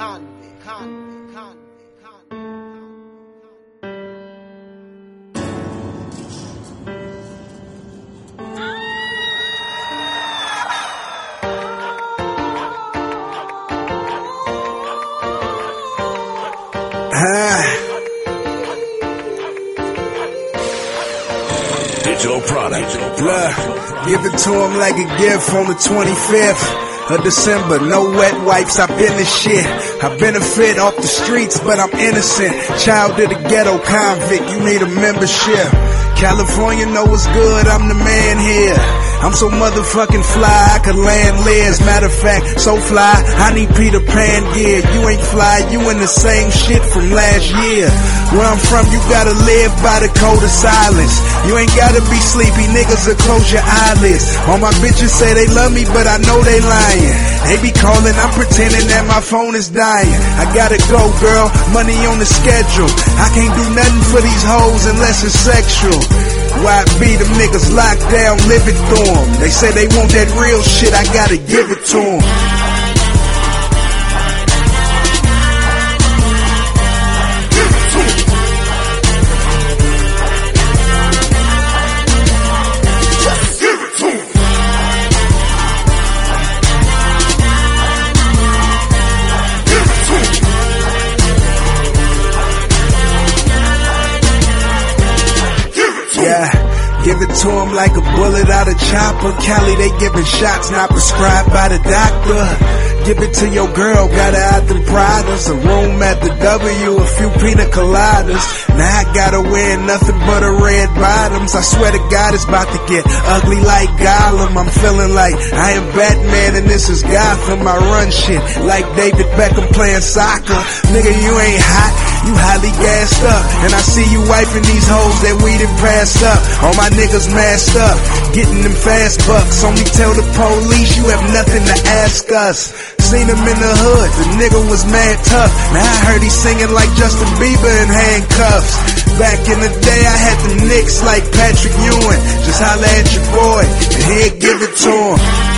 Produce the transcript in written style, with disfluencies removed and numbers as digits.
Digital product. Give it to him like a gift on the 25th of December. No wet wipes, I've been this shit. I benefit off the streets, but I'm innocent. Child of the ghetto convict, you need a membership. California know what's good, I'm the man here. I'm so motherfucking fly, I could land Liz. Matter of fact, so fly, I need Peter Pan gear. You ain't fly, you in the same shit from last year. Where I'm from, you gotta live by the code of silence. You ain't gotta be sleepy, niggas will close your eyelids. All my bitches say they love me, but I know they lying. They be calling, I'm pretending that my phone is dying. I gotta go, girl, money on the schedule. I can't do nothing for these hoes unless it's sexual. Why be them niggas locked down, living through them? They say they want that real shit, I gotta give it to them. Give it to him like a bullet out of chopper. Cali, they giving shots not prescribed by the doctor. Give it to your girl, got her out the Pradas. A room at the W, a few pina coladas. Now I gotta wear nothing but a red bottoms. I swear to God it's about to get ugly like Gollum. I'm feeling like I am Batman and this is Gotham. I run shit like David Beckham playing soccer. Nigga, you ain't hot, you highly gassed up. And I see you wiping these hoes that we done passed up. All my niggas masked up, getting them fast bucks. Only tell the police you have nothing to ask us. Seen him in the hood, the nigga was mad tough. Now I heard he's singing like Justin Bieber in handcuffs. Back in the day I had the Knicks like Patrick Ewing. Just holla at your boy and he'll give it to him.